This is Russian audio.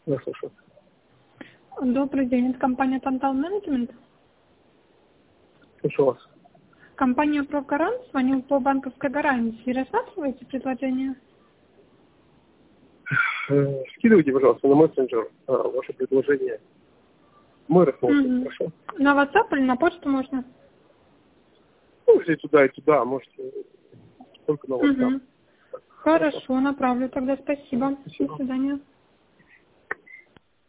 Я слушаю. Добрый день, это компания Tantal Management. Слушаю вас. Компания ProGaran звонил по банковской гарантии. Рассматриваете предложение? Скидывайте, пожалуйста, на мессенджер ваше предложение. Мы рассмотрим, хорошо? На WhatsApp или на почту можно? Можете туда и туда, можете только на WhatsApp. Хорошо, направлю тогда. Спасибо. Спасибо. До свидания.